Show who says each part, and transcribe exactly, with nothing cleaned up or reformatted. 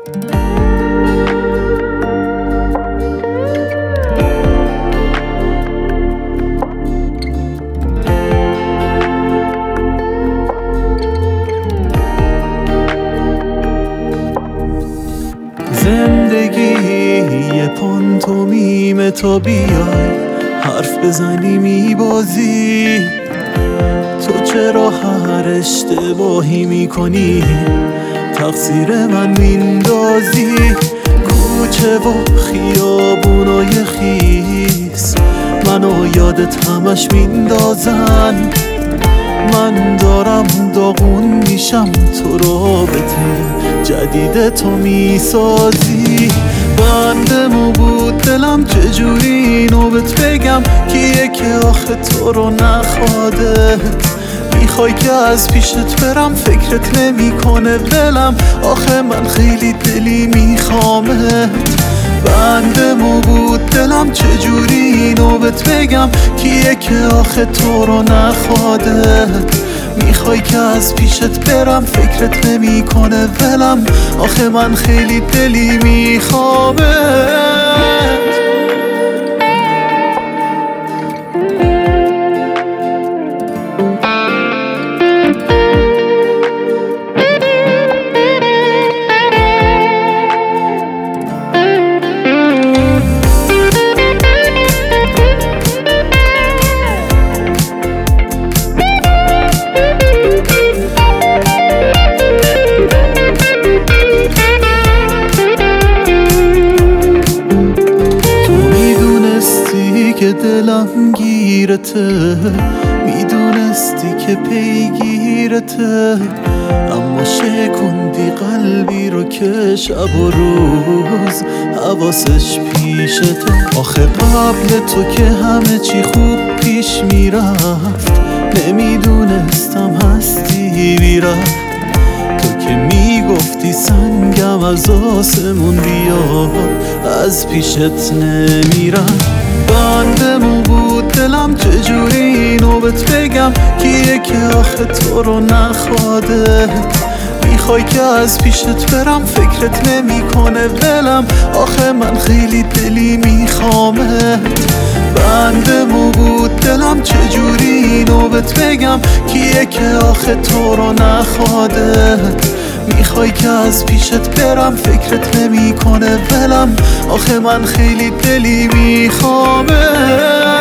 Speaker 1: زندگی یه پانتومیم، تا بیای حرف بزنی میبازی. تو چرا هر اشتباهی میکنی تقصیر من میندازی؟ کوچه و خیابونای خیس منو یادت همش میندازن. من دارم داغون میشم، تو رابطه جدید تو میسازی. بندمو بود دلم، چجوری اینو بهت بگم کیه که آخه تو رو نخواده؟ میخوای که از پیشت برم، فکرت نمیکنه دلم، آخه من خیلی دلی میخوامت. بندمو بود دلم، چجوری اینو بهت بگم کیه که آخه تو رو نخواده؟ میخوای که از پیشت برم، فکرت نمیکنه ولم، آخه من خیلی دلی میخوامت. که دلم گیرته، میدونستی که پیگیرته، اما شکوندی قلبی رو که شب و روز حواسش پیشته. آخه قبل تو که همه چی خوب پیش میرفت، نمیدونستم هستی بیرفت. تو که میگفتی سنگم از آسمون بیا، از پیشت نمیرم. بندمو بود دلم، چجوری اینو بهت بگم کیه که آخه تو رو نخواده؟ میخوای که از پیشت برم، فکرت نمیکنه ولم، آخه من خیلی دلی میخوامت. بندمو بود دلم، چجوری اینو بهت بگم کیه که آخه تو رو نخواده؟ میخوای که از پیشت برم، فکرت نمیکنه ولم، آخه من خیلی دلی میخوامت.